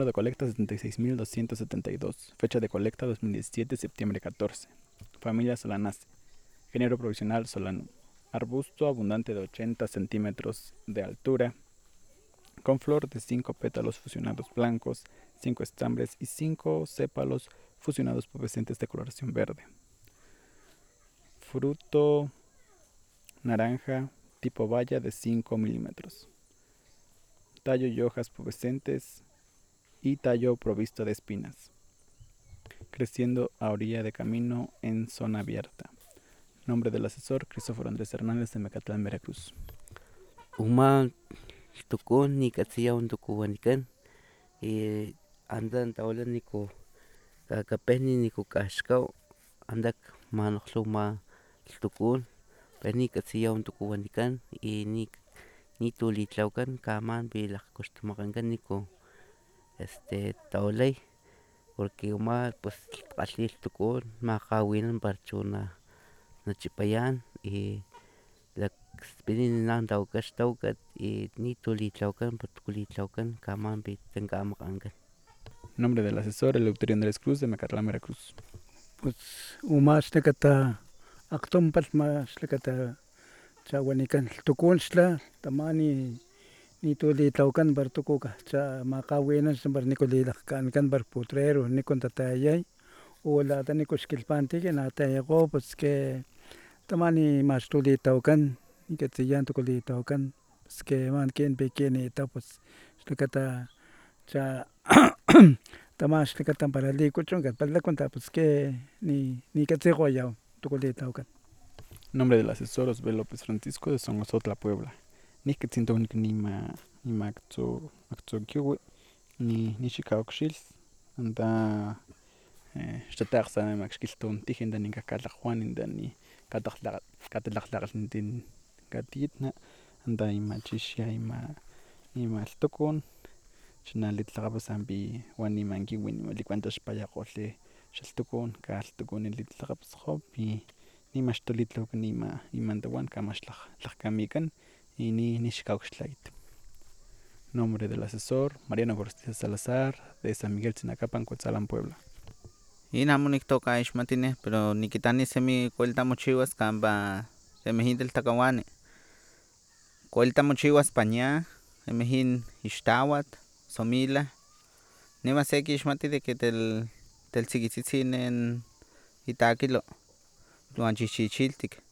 de colecta 76.272. Fecha de colecta 2017, septiembre 14. Familia Solanaceae. Género provisional Solanum. Arbusto abundante de 80 centímetros de altura, con flor de 5 pétalos fusionados blancos, 5 estambres y 5 sépalos fusionados pubescentes de coloración verde. Fruto naranja tipo baya de 5 milímetros. Tallo y hojas pubescentes y tallo provisto de espinas. Creciendo a orilla de camino en zona abierta. Nombre del asesor: Cristóforo Andrés Hernández, de Mecatlán, Veracruz. Uma tukun ni katsiya un tukuwanikan andan tawla niku kakapehni niku kaxkaw andak manojluma tukun pehni katsiya un tukuwanikan ni tulitlawkan kaman bilajkoxtumaqankan niku tawlay porque uma pues q'alil tukun maqawinan parchu nachipayan lakspinininan tawkaxtawkat ni tulitlawkan tukulitlawkan kaman tanka'amak'ankan. Nombre del asesor: Eleuterio Andrés Cruz, de Mecatlán, Veracruz. Pues umaxtlakata akgtompalh maxtlakata chawanikan tukunxtla tamani nitulitlawakan para tuku cha makgawinancha para niku lilakgka'ankan para potrero niku tatayay o lata niku xkilhpantiya natayakgo pues que tamani maxtulitawakan nikatsiya tuku litawakan pues que man kinpikinitaw pues xlakata cha tama xlakata para likuchunkan para lakuanta pues que nikatsikgoyaw tuku litawakan. Nombre del asesor: Osbel López Francisco, de Somozotla, Puebla. Nihketzintonik nima aktzokiuwi ni xikawakxil anta xtataqsa makxkiltontij inta ninkahkalakjuan inta ni katalaqtlakgaltintin katitna anta imachixya ima ltukun xinalitlakgapas ampi wan nimankiwi nima taxpayakgolhi xaltukun kaltukun nilitlakgapas jopi nimaxtolitlawakan iman tawan kamaxtlajkamikan y nixkawakxtlayat. Nombre del asesor: Mariano Gorostiza Salazar, de San Miguel Tzinacapan, Cuetzalan, Puebla. In amo niktoka'ixmatini pero nikitani semi kuali mochiwas kampa semejin teltakawani kuali mochiwas pania semejin ixtawatl somilah niman se kixmati de que teltzikitzitzi nen itakilo iwan chichichiltik